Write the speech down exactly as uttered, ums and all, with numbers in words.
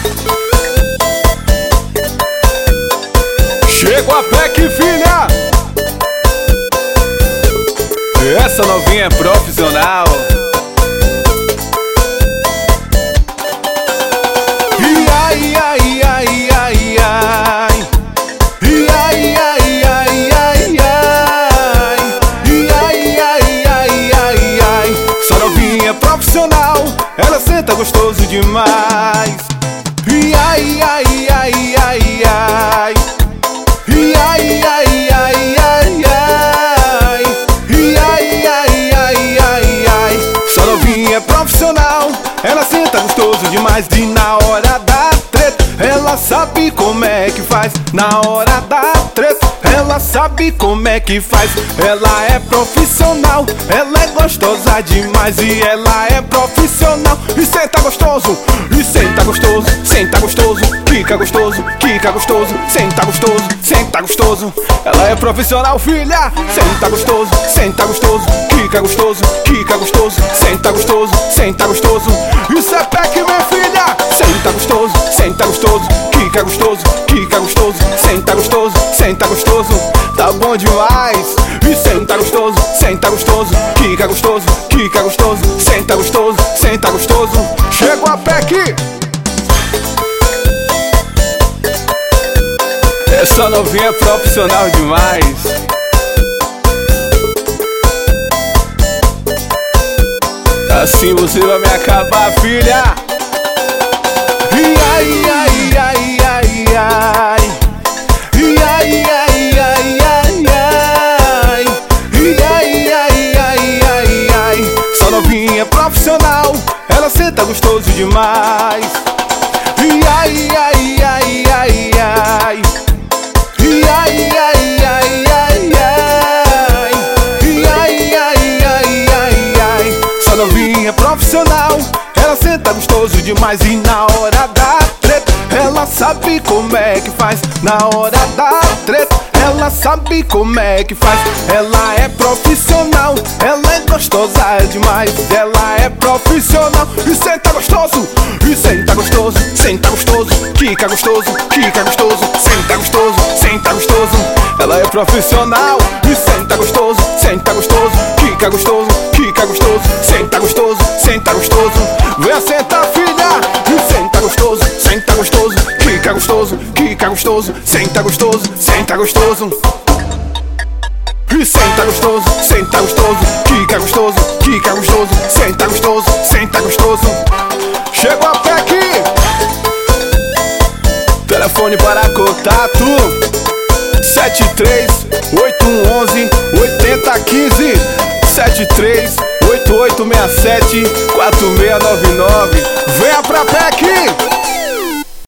Chegou a P E C, filha! Essa novinha é profissional. Ai, ai, ai, ai, ai. Ai, ai, ai, ai, ai. Ai, ai, ai, ai, ai. Essa novinha é profissional, ela senta gostoso demais. Ai, ai, ai, ai, ai. Ai, ai, ai, ai, ai. Ai, ai, ai, ai, ai. Essa novinha é profissional, ela senta gostoso demais. E na hora da treta, ela sabe como é que faz. Na hora da treta, ela sabe como é que faz. Ela é profissional, ela é gostosa demais. E ela é profissional, e senta gostoso, e senta gostoso, senta gostoso, quica gostoso, quica gostoso, senta gostoso, senta gostoso. Ela é profissional, filha. Senta gostoso, senta gostoso, quica gostoso, quica gostoso, senta gostoso, senta gostoso. Isso é P E C, minha filha. Senta gostoso, senta gostoso, quica gostoso, quica gostoso, senta gostoso, senta gostoso. Tá bom demais. E senta gostoso, senta gostoso, quica gostoso, quica gostoso, senta gostoso, senta gostoso. Chegou a P E C. Essa novinha é profissional demais. Assim você vai me acabar, filha. Ai, ai, ai, ai, ai. Ai, ai, ai, ai, ai. Ai, ai, ai, ai, ai. Essa novinha é profissional, ela senta gostoso demais. Ai, ai, ai, ai, ai. Ai, ai, ai, ai, ai. Ai, ai, ai, ai, ai. Essa novinha é profissional, ela senta gostoso demais. E na hora da treta, ela sabe como é que faz. Na hora da treta, ela sabe como é que faz. Ela é profissional, ela é gostosa demais. Ela é profissional, e senta gostoso, e senta gostoso, senta gostoso, quica gostoso, quica gostoso, senta gostoso, senta gostoso. Ela é profissional, e senta gostoso, senta gostoso, quica gostoso, quica gostoso, senta gostoso, senta gostoso. Vem sentar, filha. E senta gostoso, senta gostoso, quica gostoso, quica gostoso, senta gostoso, senta gostoso. E senta gostoso, senta gostoso, quica gostoso, quica gostoso, senta gostoso, senta gostoso. Chegou a P E C. Telefone para contato sete três oito um um oito zero um cinco sete três oito oito seis sete quatro seis nove nove. Venha pra P E C.